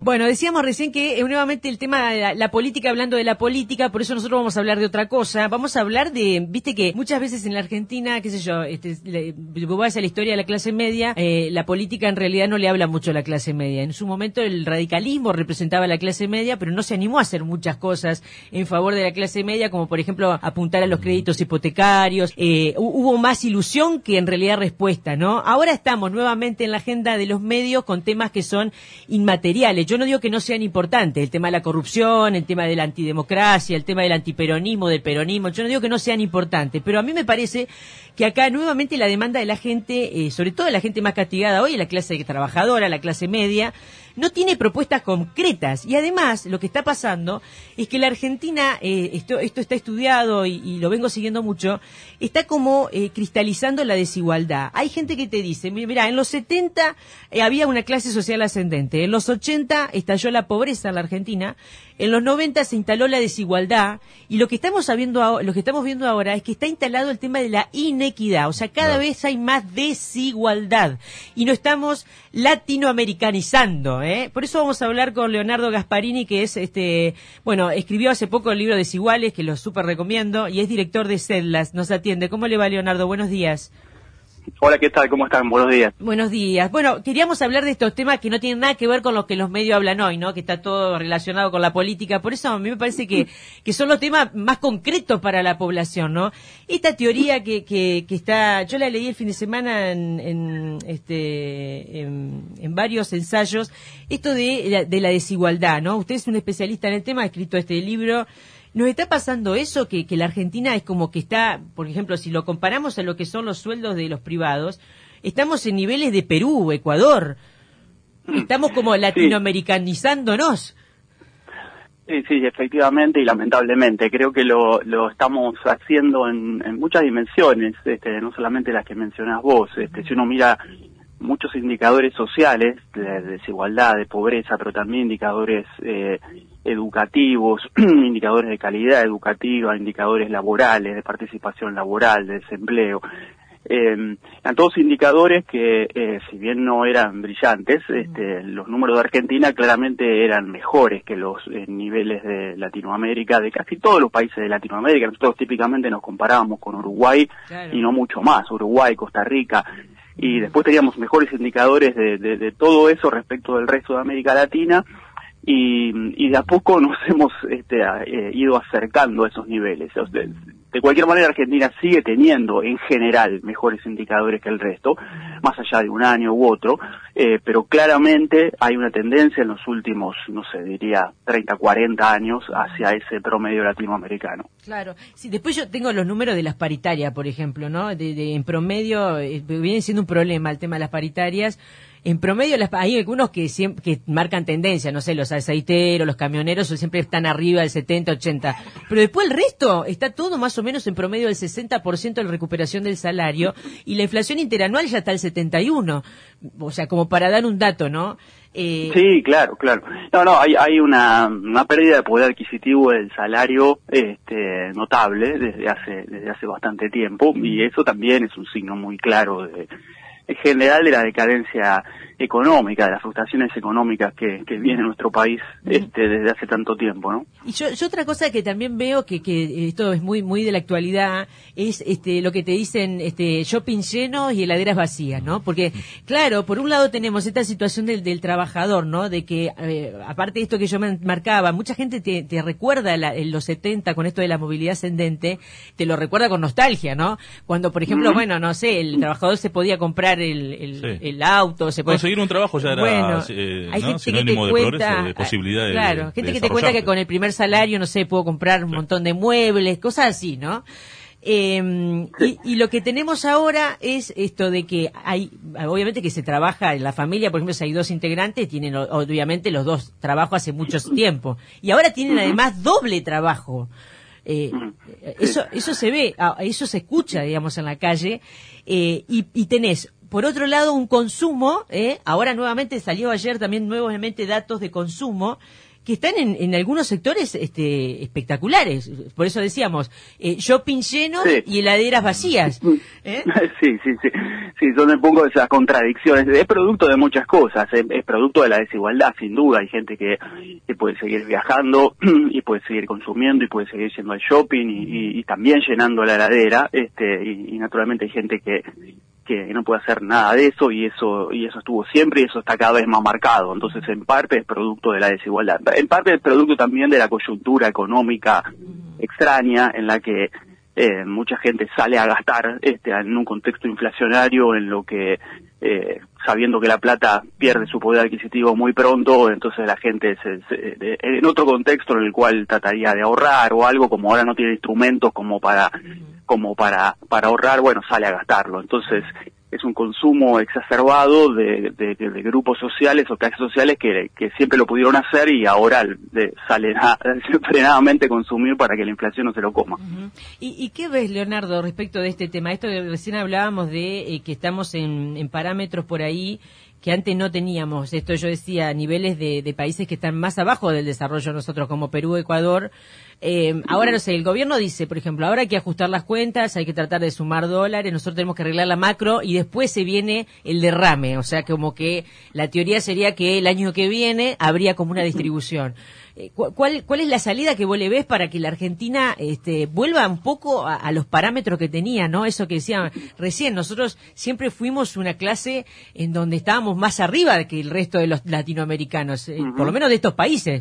Bueno, decíamos recién que nuevamente el tema de la política, hablando de la política, por eso nosotros vamos a hablar de otra cosa. Vamos a hablar de, viste que muchas veces en la Argentina, qué sé yo, vos vas a la historia de la clase media, la política en realidad no le habla mucho a la clase media. En su momento el radicalismo representaba a la clase media, pero no se animó a hacer muchas cosas en favor de la clase media, como por ejemplo apuntar a los créditos hipotecarios. Hubo más ilusión que en realidad respuesta, ¿no? Ahora estamos nuevamente en la agenda de los medios con temas que son inmateriales. Yo no digo que no sean importantes, el tema de la corrupción, el tema de la antidemocracia, el tema del antiperonismo, del peronismo, yo no digo que no sean importantes, pero a mí me parece que acá nuevamente la demanda de la gente, sobre todo la gente más castigada hoy, la clase trabajadora, la clase media, no tiene propuestas concretas. Y además, lo que está pasando es que la Argentina, esto está estudiado y lo vengo siguiendo mucho, está como cristalizando la desigualdad. Hay gente que te dice, mira, en los 70 había una clase social ascendente, en los 80 estalló la pobreza en la Argentina, en los 90 se instaló la desigualdad, y lo que estamos viendo ahora es que está instalado el tema de la inequidad. O sea, cada vez hay más desigualdad y no estamos latinoamericanizando, ¿eh? Por eso vamos a hablar con Leonardo Gasparini, que es escribió hace poco el libro Desiguales, que lo súper recomiendo, y es director de CEDLAS. Nos atiende. ¿Cómo le va, Leonardo? Buenos días. Hola, ¿qué tal? ¿Cómo están? Buenos días. Buenos días. Bueno, queríamos hablar de estos temas que no tienen nada que ver con lo que los medios hablan hoy, ¿no? Que está todo relacionado con la política. Por eso a mí me parece que son los temas más concretos para la población, ¿no? Esta teoría que está, yo la leí el fin de semana en varios ensayos, esto de la desigualdad, ¿no? Usted es un especialista en el tema, ha escrito este libro. ¿Nos está pasando eso, que la Argentina es como que está, por ejemplo, si lo comparamos a lo que son los sueldos de los privados, estamos en niveles de Perú, Ecuador? Estamos como latinoamericanizándonos. Sí, efectivamente y lamentablemente. Creo que lo estamos haciendo en muchas dimensiones, no solamente las que mencionás vos. Si uno mira muchos indicadores sociales de desigualdad, de pobreza, pero también indicadores educativos, indicadores de calidad educativa, indicadores laborales, de participación laboral, de desempleo. Eran todos indicadores que, si bien no eran brillantes, los números de Argentina claramente eran mejores que los niveles de Latinoamérica, de casi todos los países de Latinoamérica. Nosotros típicamente nos comparábamos con Uruguay, claro, y no mucho más, Uruguay, Costa Rica, y después teníamos mejores indicadores de todo eso respecto del resto de América Latina, y de a poco nos hemos ido acercando a esos niveles. O sea, de cualquier manera, Argentina sigue teniendo en general mejores indicadores que el resto, más allá de un año u otro, pero claramente hay una tendencia en los últimos, no sé, diría 30, 40 años hacia ese promedio latinoamericano. Claro. Sí, después yo tengo los números de las paritarias, por ejemplo, ¿no? En promedio viene siendo un problema el tema de las paritarias. En promedio hay algunos que marcan tendencia, no sé, los aceiteros, los camioneros siempre están arriba del 70, 80, pero después el resto está todo más o menos en promedio del 60% de recuperación del salario, y la inflación interanual ya está al 71%, o sea, como para dar un dato, ¿no? Sí, claro. No, hay una pérdida de poder adquisitivo del salario notable desde hace bastante tiempo, y eso también es un signo muy claro en general de la decadencia económica, de las frustraciones económicas que viene nuestro país desde hace tanto tiempo, ¿no? Y yo otra cosa que también veo que esto es muy muy de la actualidad es lo que te dicen shopping llenos y heladeras vacías, ¿no? Porque claro, por un lado tenemos esta situación del trabajador, ¿no? De que aparte de esto que yo marcaba, mucha gente te recuerda en los 70 con esto de la movilidad ascendente, te lo recuerda con nostalgia, ¿no? Cuando por ejemplo, bueno, no sé, el trabajador se podía comprar el auto, se podía conseguir un trabajo ya era sinónimo de progreso, de posibilidades. Claro, gente que te cuenta que con el primer salario, no sé, puedo comprar un montón de muebles, cosas así, ¿no? Y lo que tenemos ahora es esto de que obviamente que se trabaja en la familia, por ejemplo, si hay dos integrantes, tienen obviamente los dos trabajos hace mucho tiempo, y ahora tienen además doble trabajo. Eso se ve, eso se escucha, digamos, en la calle, y tenés por otro lado un consumo, ahora nuevamente salió ayer también nuevamente datos de consumo que están en algunos sectores espectaculares. Por eso decíamos, shopping lleno y heladeras vacías. Sí, son un poco esas contradicciones. Es producto de muchas cosas, es producto de la desigualdad, sin duda. Hay gente que puede seguir viajando y puede seguir consumiendo y puede seguir yendo al shopping y también llenando la heladera, y naturalmente hay gente que no puede hacer nada de eso y eso estuvo siempre y eso está cada vez más marcado. Entonces, en parte es producto de la desigualdad. En parte es producto también de la coyuntura económica extraña en la que mucha gente sale a gastar en un contexto inflacionario en lo que sabiendo que la plata pierde su poder adquisitivo muy pronto, entonces la gente en otro contexto en el cual trataría de ahorrar o algo, como ahora no tiene instrumentos como para ahorrar, bueno, sale a gastarlo. Entonces es un consumo exacerbado de grupos sociales o clases sociales que siempre lo pudieron hacer y ahora salen a frenadamente consumir para que la inflación no se lo coma. ¿Y qué ves, Leonardo, respecto de este tema? Esto de recién hablábamos de que estamos en parámetros por ahí que antes no teníamos. Esto yo decía, niveles de países que están más abajo del desarrollo nosotros, como Perú, Ecuador. Ahora, no sé, el gobierno dice, por ejemplo, ahora hay que ajustar las cuentas, hay que tratar de sumar dólares, nosotros tenemos que arreglar la macro y después se viene el derrame. O sea, como que la teoría sería que el año que viene habría como una distribución. ¿Cuál es la salida que vos le ves para que la Argentina vuelva un poco a los parámetros que tenía, ¿no? Eso que decían recién, nosotros siempre fuimos una clase en donde estábamos más arriba que el resto de los latinoamericanos, por lo menos de estos países.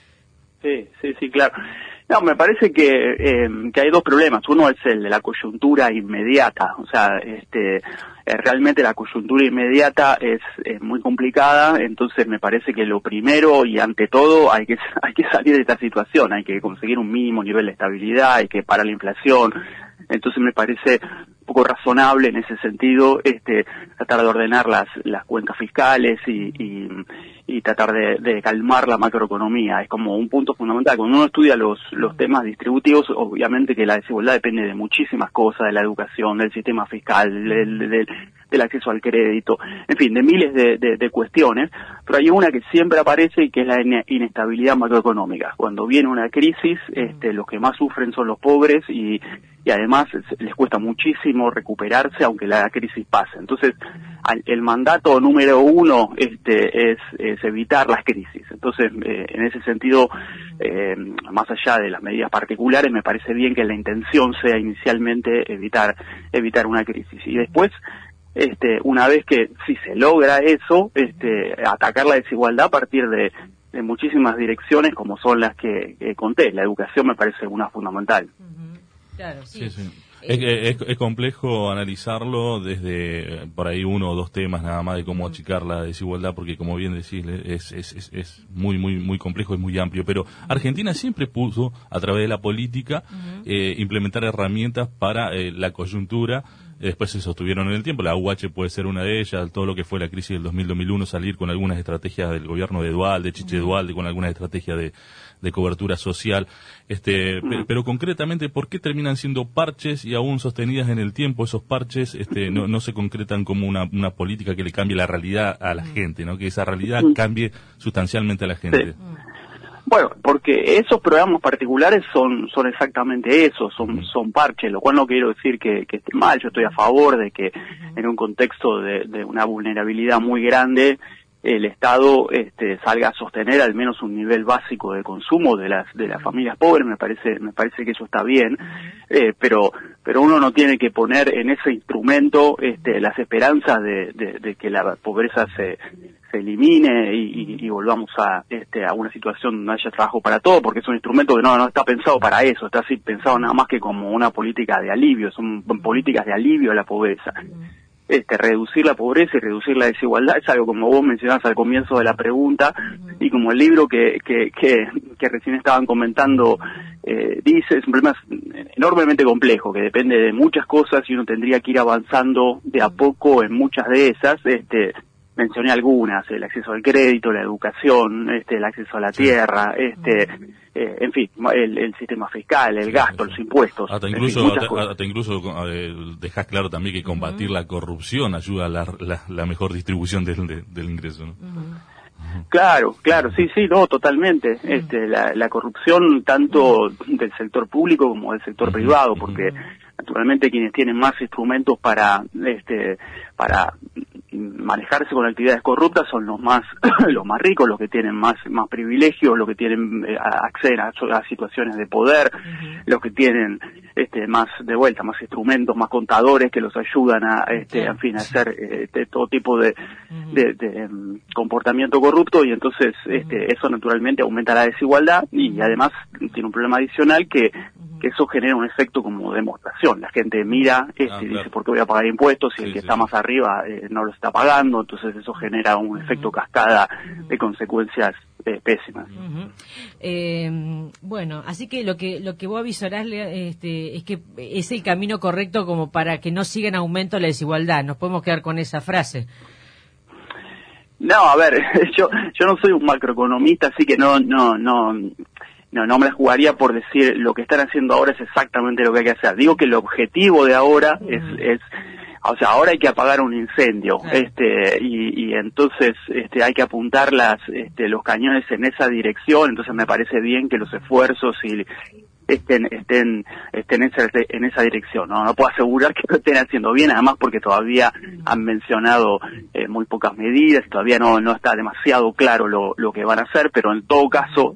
Sí, claro. No, me parece que hay dos problemas. Uno es el de la coyuntura inmediata. O sea, realmente la coyuntura inmediata es muy complicada. Entonces me parece que lo primero y ante todo hay que salir de esta situación. Hay que conseguir un mínimo nivel de estabilidad, hay que parar la inflación. Entonces me parece un poco razonable en ese sentido tratar de ordenar las cuentas fiscales y tratar de calmar la macroeconomía. Es como un punto fundamental. Cuando uno estudia los temas distributivos, obviamente que la desigualdad depende de muchísimas cosas, de la educación, del sistema fiscal, del acceso al crédito, en fin, de miles de cuestiones, pero hay una que siempre aparece y que es la inestabilidad macroeconómica. Cuando viene una crisis, los que más sufren son los pobres y además les cuesta muchísimo recuperarse aunque la crisis pase. Entonces, el mandato número uno es evitar las crisis. Entonces, en ese sentido, más allá de las medidas particulares, me parece bien que la intención sea inicialmente evitar una crisis. Y después, una vez que si se logra eso, atacar la desigualdad a partir de muchísimas direcciones como son las que conté. La educación me parece una fundamental. Claro, sí. Es complejo analizarlo desde por ahí uno o dos temas nada más de cómo achicar la desigualdad, porque como bien decís, es muy complejo, es muy amplio, pero Argentina siempre puso a través de la política implementar herramientas para la coyuntura. Después se sostuvieron en el tiempo, la UH puede ser una de ellas, todo lo que fue la crisis del 2000-2001, salir con algunas estrategias del gobierno de Duhalde, Chiche Duhalde, con algunas estrategias de cobertura social, pero concretamente, ¿por qué terminan siendo parches y aún sostenidas en el tiempo esos parches no se concretan como una política que le cambie la realidad a la gente, ¿no? Que esa realidad cambie sustancialmente a la gente? Sí. Bueno, porque esos programas particulares son exactamente eso, son parches, lo cual no quiero decir que esté mal. Yo estoy a favor de que en un contexto de una vulnerabilidad muy grande el Estado salga a sostener al menos un nivel básico de consumo de las familias pobres. Me parece que eso está bien, pero uno no tiene que poner en ese instrumento las esperanzas de que la pobreza se elimine y volvamos a una situación donde haya trabajo para todo, porque es un instrumento que no está pensado para eso, está así pensado nada más que como una política de alivio, son políticas de alivio a la pobreza. Reducir la pobreza y reducir la desigualdad es algo como vos mencionabas al comienzo de la pregunta y como el libro que recién estaban comentando dice, es un problema enormemente complejo que depende de muchas cosas y uno tendría que ir avanzando de a poco en muchas de esas. Mencioné algunas, el acceso al crédito, la educación, el acceso a la tierra, en fin, el sistema fiscal, el gasto, los impuestos. Hasta incluso dejás claro también que combatir la corrupción ayuda a la mejor distribución del ingreso, ¿no? Claro, sí, no, totalmente. La corrupción tanto del sector público como del sector privado, porque naturalmente quienes tienen más instrumentos para manejarse con actividades corruptas son los más los más ricos, los que tienen más privilegios, los que tienen acceden a situaciones de poder, los que tienen más instrumentos, más contadores que los ayudan a en fin, a hacer todo tipo de comportamiento corrupto, y entonces eso naturalmente aumenta la desigualdad, y además tiene un problema adicional que eso genera un efecto como demostración. La gente mira y dice, ¿por qué voy a pagar impuestos si el que está más arriba no lo está pagando? Entonces eso genera un efecto cascada de consecuencias pésimas. Bueno, así que lo que vos avisorás es que es el camino correcto como para que no siga en aumento la desigualdad. Nos podemos quedar con esa frase. No, a ver, yo no soy un macroeconomista, así que no me la jugaría por decir lo que están haciendo ahora es exactamente lo que hay que hacer. Digo que el objetivo de ahora es o sea, ahora hay que apagar un incendio, y entonces hay que apuntar los cañones en esa dirección. Entonces me parece bien que los esfuerzos estén en esa dirección. No puedo asegurar que lo estén haciendo bien, además porque todavía han mencionado muy pocas medidas, todavía no está demasiado claro lo que van a hacer, pero en todo caso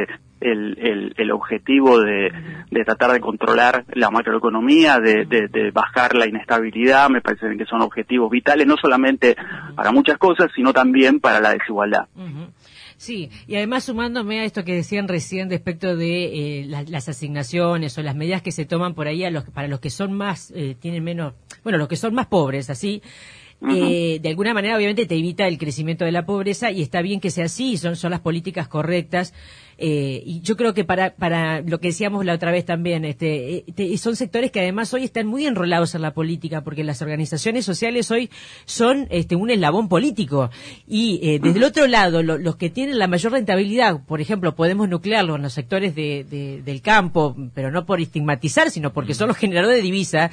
el objetivo de tratar de controlar la macroeconomía, de bajar la inestabilidad, me parece que son objetivos vitales, no solamente para muchas cosas, sino también para la desigualdad. Sí, y además sumándome a esto que decían recién respecto de las asignaciones o las medidas que se toman por ahí para los que son más, tienen menos, bueno, los que son más pobres, así. De alguna manera obviamente te evita el crecimiento de la pobreza, y está bien que sea así, son las políticas correctas, y yo creo que para lo que decíamos la otra vez también, son sectores que además hoy están muy enrolados en la política, porque las organizaciones sociales hoy son un eslabón político, y desde el otro lado los que tienen la mayor rentabilidad, por ejemplo, podemos nuclearlo en los sectores del campo, pero no por estigmatizar, sino porque son los generadores de divisa.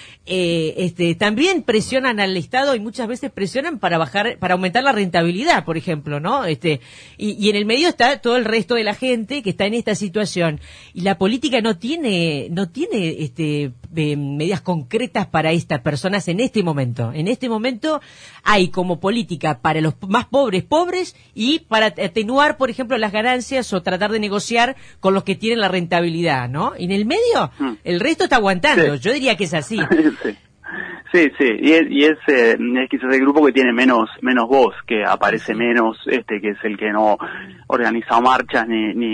También presionan al Estado, y muchas veces presionan para aumentar la rentabilidad, por ejemplo, ¿no? Y en el medio está todo el resto de la gente que está en esta situación, y la política no tiene medidas concretas para estas personas en este momento. En este momento hay como política para los más pobres y para atenuar, por ejemplo, las ganancias o tratar de negociar con los que tienen la rentabilidad, ¿no? Y en el medio el resto está aguantando. Yo diría que es así. Sí, y es quizás el grupo que tiene menos voz, que aparece menos, que es el que no organiza marchas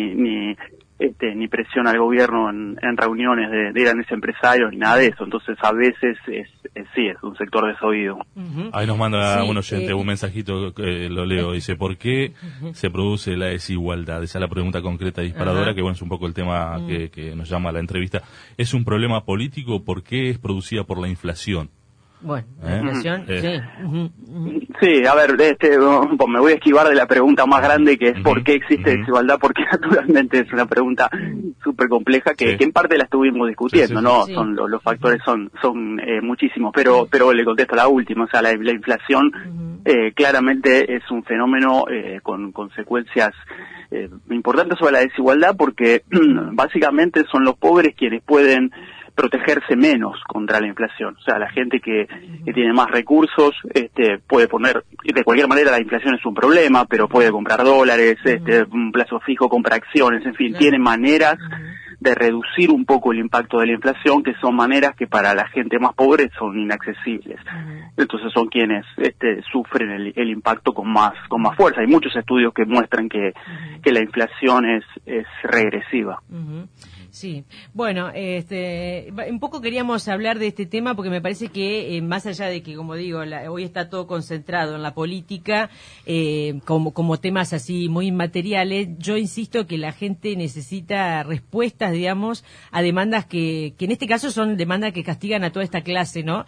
ni presiona al gobierno en reuniones de grandes empresarios ni nada de eso. Entonces a veces es un sector desoído. Ahí nos manda un oyente un mensajito, lo leo, dice, ¿por qué se produce la desigualdad? Esa es la pregunta concreta disparadora, que bueno, es un poco el tema que nos llama a la entrevista. ¿Es un problema político? ¿Por qué es producida por la inflación? Bueno, la inflación, sí. Sí, a ver, me voy a esquivar de la pregunta más grande, que es ¿por qué existe desigualdad? Porque naturalmente es una pregunta súper compleja que en parte la estuvimos discutiendo, ¿no? Sí. Los factores son muchísimos, pero le contesto la última, o sea, la inflación claramente es un fenómeno con consecuencias importantes sobre la desigualdad, porque básicamente son los pobres quienes pueden protegerse menos contra la inflación. O sea, la gente que tiene más recursos puede poner, de cualquier manera la inflación es un problema, pero puede comprar dólares, un plazo fijo, compra acciones, en fin, tiene maneras de reducir un poco el impacto de la inflación, que son maneras que para la gente más pobre son inaccesibles. Entonces son quienes sufren el impacto con más fuerza. Hay muchos estudios que muestran que la inflación es regresiva. Sí, bueno, un poco queríamos hablar de este tema porque me parece que más allá de que, como digo, hoy está todo concentrado en la política, como temas así muy inmateriales, yo insisto que la gente necesita respuestas, digamos, a demandas que en este caso son demandas que castigan a toda esta clase, ¿no?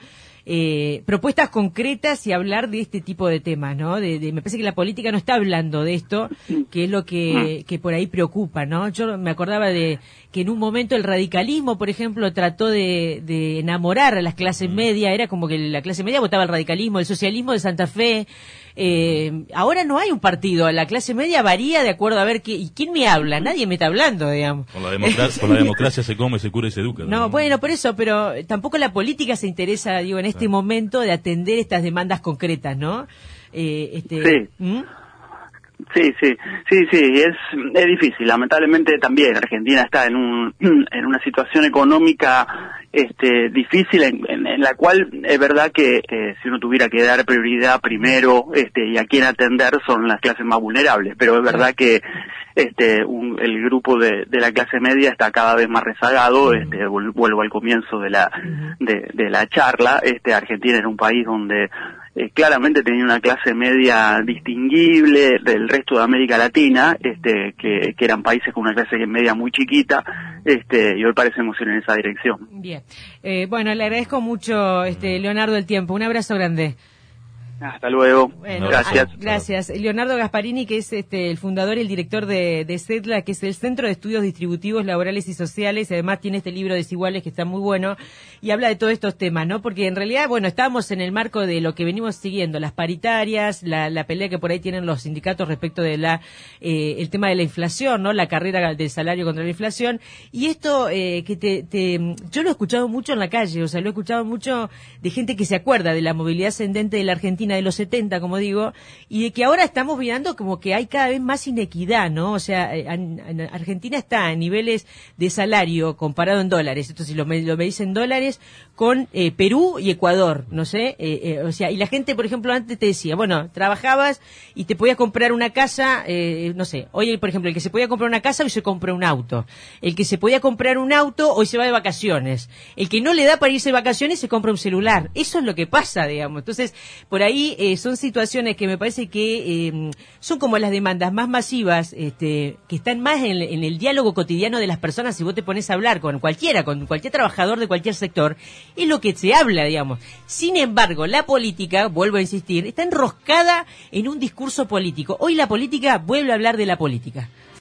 propuestas concretas y hablar de este tipo de temas, ¿no? Me parece que la política no está hablando de esto, que es lo que por ahí preocupa, ¿no? Yo me acordaba de que en un momento el radicalismo, por ejemplo, trató de enamorar a las clases medias, era como que la clase media votaba el radicalismo, el socialismo de Santa Fe. Ahora no hay un partido, la clase media varía de acuerdo a ver quién me habla, nadie me está hablando, digamos. Por la democracia se come, se cura y se educa. No, bueno, por eso, pero tampoco la política se interesa, digo, en este momento de atender estas demandas concretas, ¿no? Sí. Sí, es difícil. Lamentablemente también Argentina está en una situación económica difícil en la cual es verdad que si uno tuviera que dar prioridad primero y a quién atender son las clases más vulnerables, pero es verdad que el grupo de la clase media está cada vez más rezagado. Vuelvo al comienzo de la charla. Argentina era un país donde claramente tenía una clase media distinguible del resto de América Latina, que eran países con una clase media muy chiquita, y hoy parecemos ir en esa dirección. Bien. Bueno, le agradezco mucho, Leonardo, el tiempo. Un abrazo grande. Hasta luego. Bueno, gracias. Gracias. Leonardo Gasparini, que es el fundador y el director de CEDLA, que es el Centro de Estudios Distributivos Laborales y Sociales, y además tiene este libro Desiguales que está muy bueno, y habla de todos estos temas, ¿no? Porque en realidad, bueno, estábamos en el marco de lo que venimos siguiendo, las paritarias, la pelea que por ahí tienen los sindicatos respecto de el tema de la inflación, ¿no? La carrera del salario contra la inflación, y esto yo lo he escuchado mucho en la calle, o sea, lo he escuchado mucho de gente que se acuerda de la movilidad ascendente de la Argentina de los 70, como digo, y de que ahora estamos viendo como que hay cada vez más inequidad, ¿no? O sea, Argentina está a niveles de salario comparado en dólares, esto si lo medís en dólares, con Perú y Ecuador, no sé, o sea, y la gente, por ejemplo, antes te decía, bueno, trabajabas y te podías comprar una casa, no sé, hoy, por ejemplo, el que se podía comprar una casa, hoy se compra un auto, el que se podía comprar un auto, hoy se va de vacaciones, el que no le da para irse de vacaciones, se compra un celular, eso es lo que pasa, digamos. Entonces, por ahí son situaciones que me parece que son como las demandas más masivas, que están más en el diálogo cotidiano de las personas. Si vos te pones a hablar con cualquier trabajador de cualquier sector, es lo que se habla, digamos. Sin embargo, la política, vuelvo a insistir, está enroscada en un discurso político. Hoy la política vuelve a hablar de la política.